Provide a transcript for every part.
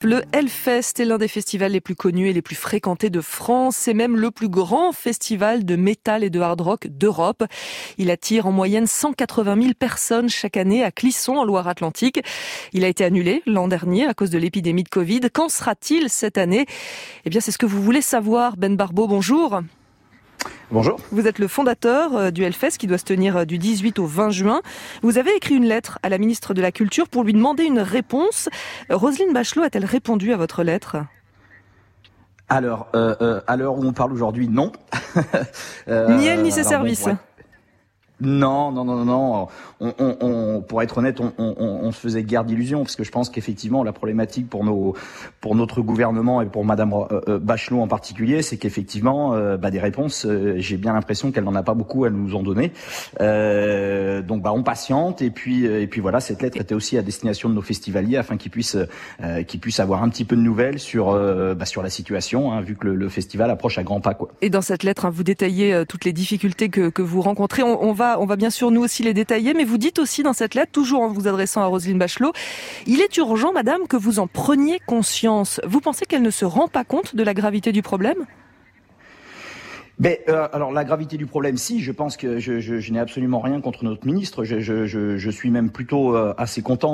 Le Hellfest est l'un des festivals les plus connus et les plus fréquentés de France. C'est même le plus grand festival de métal et de hard rock d'Europe. Il attire en moyenne 180 000 personnes chaque année à Clisson, en Loire-Atlantique. Il a été annulé l'an dernier à cause de l'épidémie de Covid. Qu'en sera-t-il cette année ? Eh bien, c'est ce que vous voulez savoir. Ben Barbeau, bonjour. Bonjour. Vous êtes le fondateur du Hellfest qui doit se tenir du 18 au 20 juin. Vous avez écrit une lettre à la ministre de la Culture pour lui demander une réponse. Roselyne Bachelot a-t-elle répondu à votre lettre ? Alors, à l'heure où on parle aujourd'hui, non. Ni elle ni ses services. Non. On, pour être honnête, on se faisait guère d'illusions parce que je pense qu'effectivement la problématique pour notre gouvernement et pour Madame Bachelot en particulier, c'est qu'effectivement, des réponses, j'ai bien l'impression qu'elle n'en a pas beaucoup à nous en donner. Donc, on patiente et puis voilà, cette lettre était aussi à destination de nos festivaliers afin qu'ils puissent avoir un petit peu de nouvelles sur la situation, hein, vu que le festival approche à grands pas, quoi. Et dans cette lettre, vous détaillez toutes les difficultés que vous rencontrez. On va bien sûr nous aussi les détailler, mais vous dites aussi dans cette lettre, toujours en vous adressant à Roselyne Bachelot, il est urgent, madame, que vous en preniez conscience. Vous pensez qu'elle ne se rend pas compte de la gravité du problème ? Alors la gravité du problème, si, je pense que je n'ai absolument rien contre notre ministre. Je suis même plutôt assez content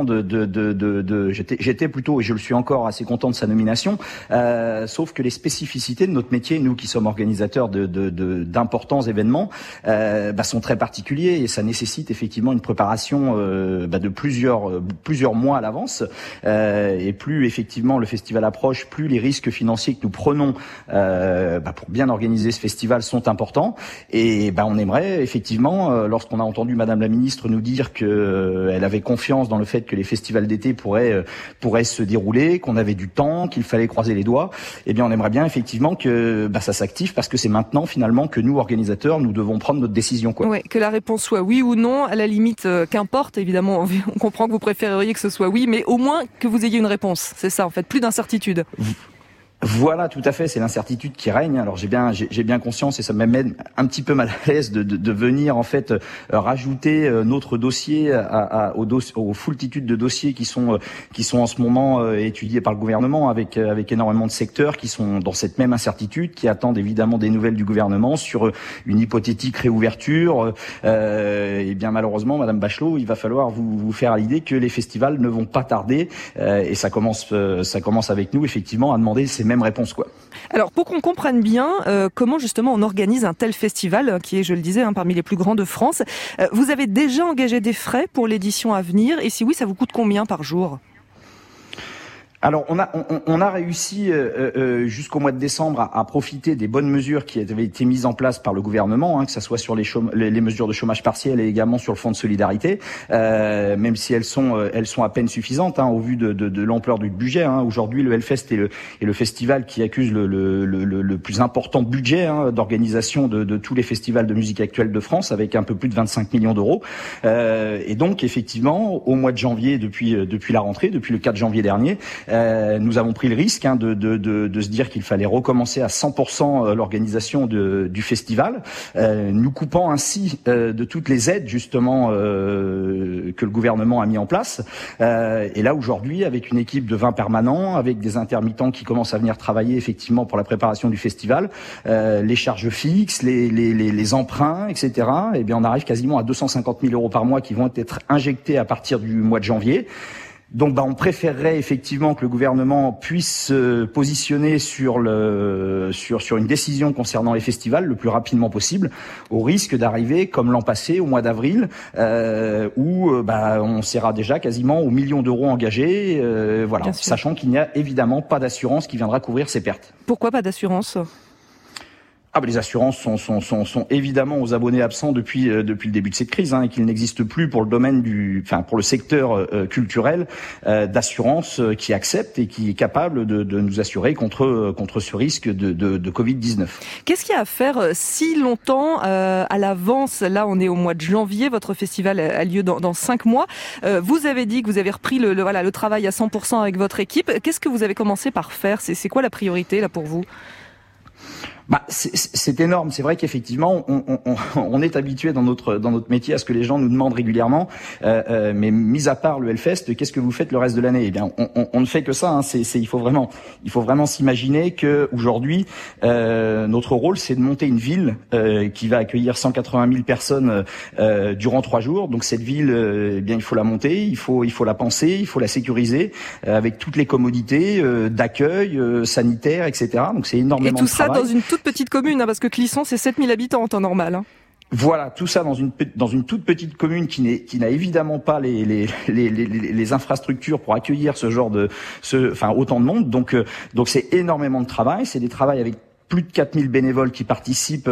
j'étais plutôt et je le suis encore assez content de sa nomination. Sauf que les spécificités de notre métier, nous qui sommes organisateurs d'importants événements, sont très particuliers et ça nécessite effectivement une préparation de plusieurs mois à l'avance. Et plus effectivement le festival approche, plus les risques financiers que nous prenons pour bien organiser ce festival sont importants et on aimerait effectivement, lorsqu'on a entendu Madame la Ministre nous dire qu'elle avait confiance dans le fait que les festivals d'été pourraient se dérouler, qu'on avait du temps, qu'il fallait croiser les doigts, on aimerait bien effectivement que ça s'active parce que c'est maintenant finalement que nous organisateurs nous devons prendre notre décision, quoi. Ouais, que la réponse soit oui ou non, à la limite qu'importe, évidemment on comprend que vous préféreriez que ce soit oui, mais au moins que vous ayez une réponse, c'est ça en fait, plus d'incertitude. Voilà, tout à fait, c'est l'incertitude qui règne. Alors j'ai bien conscience et ça m'amène un petit peu mal à l'aise de venir en fait rajouter notre dossier aux foultitudes de dossiers qui sont en ce moment étudiés par le gouvernement avec énormément de secteurs qui sont dans cette même incertitude, qui attendent évidemment des nouvelles du gouvernement sur une hypothétique réouverture. Et bien malheureusement, Madame Bachelot, il va falloir vous faire à l'idée que les festivals ne vont pas tarder et ça commence avec nous effectivement à demander ces mêmes réponses, quoi. Alors pour qu'on comprenne bien comment justement on organise un tel festival qui est, je le disais, parmi les plus grands de France, vous avez déjà engagé des frais pour l'édition à venir et si oui, ça vous coûte combien par jour ? Alors on a réussi jusqu'au mois de décembre à profiter des bonnes mesures qui avaient été mises en place par le gouvernement, que ça soit sur les mesures de chômage partiel et également sur le fonds de solidarité, même si elles sont à peine suffisantes au vu de l'ampleur du budget. Aujourd'hui, le Hellfest est le festival qui accuse le plus important budget d'organisation de tous les festivals de musique actuelle de France, avec un peu plus de 25 millions d'euros. Et donc effectivement, au mois de janvier, depuis la rentrée, depuis le 4 janvier dernier, nous avons pris le risque de se dire qu'il fallait recommencer à 100% l'organisation du festival, nous coupant ainsi de toutes les aides justement que le gouvernement a mis en place. Et là aujourd'hui, avec une équipe de 20 permanents, avec des intermittents qui commencent à venir travailler effectivement pour la préparation du festival, les charges fixes, les emprunts, etc. On arrive quasiment à 250 000 euros par mois qui vont être injectés à partir du mois de janvier. Donc, on préférerait effectivement que le gouvernement puisse se positionner sur une décision concernant les festivals le plus rapidement possible, au risque d'arriver comme l'an passé, au mois d'avril, où on sera déjà quasiment aux millions d'euros engagés, sachant qu'il n'y a évidemment pas d'assurance qui viendra couvrir ces pertes. Pourquoi pas d'assurance ? Les assurances sont évidemment aux abonnés absents depuis le début de cette crise, et qu'il n'existe plus pour le domaine pour le secteur culturel d'assurance qui accepte et qui est capable de nous assurer contre ce risque de Covid-19. Qu'est-ce qu'il y a à faire si longtemps à l'avance ? Là, on est au mois de janvier, votre festival a lieu dans 5 mois. Vous avez dit que vous avez repris le travail à 100% avec votre équipe. Qu'est-ce que vous avez commencé par faire ? C'est quoi la priorité là pour vous ? C'est énorme. C'est vrai qu'effectivement, on est habitué dans notre métier à ce que les gens nous demandent régulièrement. Mais mis à part le Hellfest, qu'est-ce que vous faites le reste de l'année ? Eh bien, on ne fait que ça. Hein. Il faut vraiment s'imaginer que aujourd'hui, notre rôle, c'est de monter une ville qui va accueillir 180 000 personnes durant 3 jours. Donc cette ville, eh bien, il faut la monter, il faut la penser, il faut la sécuriser avec toutes les commodités d'accueil, sanitaire, etc. Donc c'est énormément de travail. Et tout ça dans une toute petite commune, hein, parce que Clisson, c'est 7000 habitants en temps normal. Hein. Voilà, tout ça dans une toute petite commune qui n'a évidemment pas les infrastructures pour accueillir autant de monde. Donc c'est énormément de travail. C'est des travails avec plus de 4000 bénévoles qui participent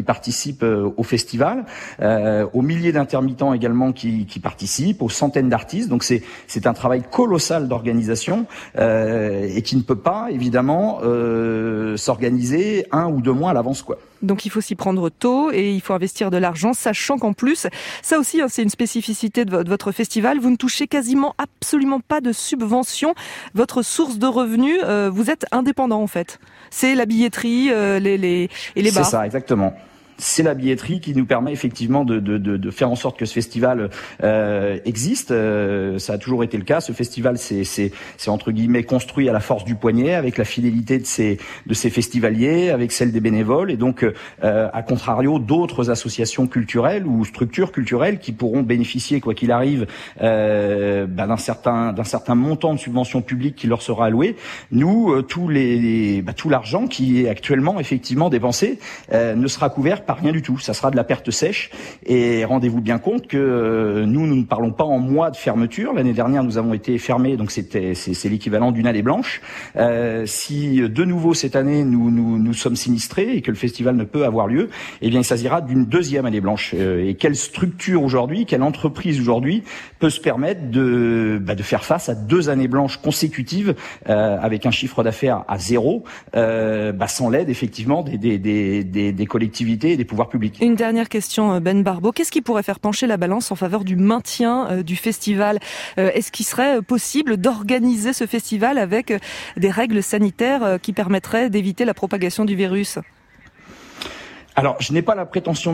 au festival, aux milliers d'intermittents également qui participent, aux centaines d'artistes. Donc c'est un travail colossal d'organisation et qui ne peut pas évidemment s'organiser 1 ou 2 mois à l'avance, quoi. Donc il faut s'y prendre tôt et il faut investir de l'argent, sachant qu'en plus, ça aussi, c'est une spécificité de votre festival, vous ne touchez quasiment absolument pas de subventions. Votre source de revenus, vous êtes indépendant en fait. C'est la billetterie et les bars. C'est ça, exactement. C'est la billetterie qui nous permet effectivement de faire en sorte que ce festival existe. Ça a toujours été le cas. Ce festival, c'est entre guillemets construit à la force du poignet, avec la fidélité de ces festivaliers, avec celle des bénévoles, et donc à contrario d'autres associations culturelles ou structures culturelles qui pourront bénéficier, quoi qu'il arrive, d'un certain montant de subventions publiques qui leur sera alloué. Nous, tout l'argent qui est actuellement effectivement dépensé ne sera couvert par rien du tout. Ça sera de la perte sèche. Et rendez-vous bien compte que nous ne parlons pas en mois de fermeture. L'année dernière, nous avons été fermés, donc c'est l'équivalent d'une année blanche. Si de nouveau cette année nous sommes sinistrés et que le festival ne peut avoir lieu, eh bien il s'agira d'une deuxième année blanche. Et quelle structure aujourd'hui, quelle entreprise aujourd'hui peut se permettre de faire face à 2 années blanches consécutives avec un chiffre d'affaires à 0, sans l'aide effectivement des collectivités et des pouvoirs publics. Une dernière question, Ben Barbeau. Qu'est-ce qui pourrait faire pencher la balance en faveur du maintien du festival ? Est-ce qu'il serait possible d'organiser ce festival avec des règles sanitaires qui permettraient d'éviter la propagation du virus ? Alors, je n'ai pas la prétention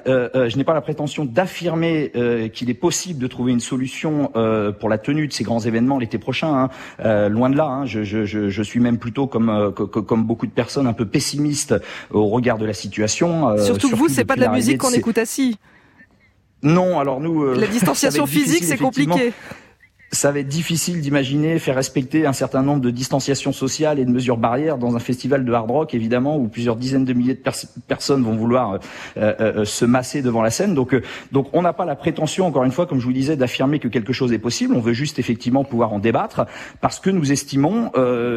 d'affirmer qu'il est possible de trouver une solution pour la tenue de ces grands événements l'été prochain. Loin de là. Hein. Je suis même plutôt comme beaucoup de personnes un peu pessimiste au regard de la situation. Surtout vous, c'est pas de la musique qu'on écoute assis. Non, alors nous. La distanciation physique, c'est compliqué. Ça va être difficile d'imaginer faire respecter un certain nombre de distanciations sociales et de mesures barrières dans un festival de hard rock, évidemment, où plusieurs dizaines de milliers de personnes vont vouloir se masser devant la scène. Donc on n'a pas la prétention, encore une fois, comme je vous disais, d'affirmer que quelque chose est possible. On veut juste effectivement pouvoir en débattre, parce que nous estimons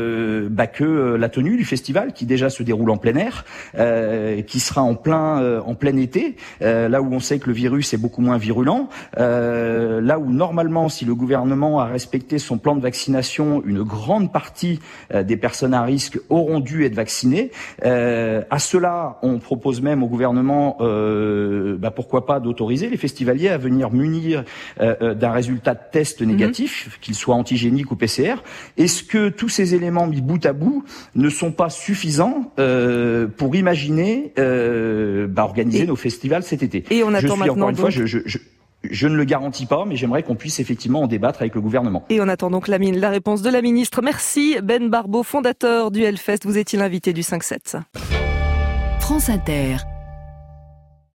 que la tenue du festival, qui déjà se déroule en plein air, qui sera en plein été, là où on sait que le virus est beaucoup moins virulent, là où normalement, si le gouvernement a respecté son plan de vaccination, une grande partie des personnes à risque auront dû être vaccinées. À cela, on propose même au gouvernement, pourquoi pas, d'autoriser les festivaliers à venir munir d'un résultat de test négatif, qu'il soit antigénique ou PCR. Est-ce que tous ces éléments mis bout à bout ne sont pas suffisants pour imaginer organiser nos festivals cet été ? Et on attend maintenant. Encore une fois, je ne le garantis pas, mais j'aimerais qu'on puisse effectivement en débattre avec le gouvernement. Et on attend donc la réponse de la ministre. Merci Ben Barbeau, fondateur du Hellfest. Vous étiez l'invité du 5-7. France Inter.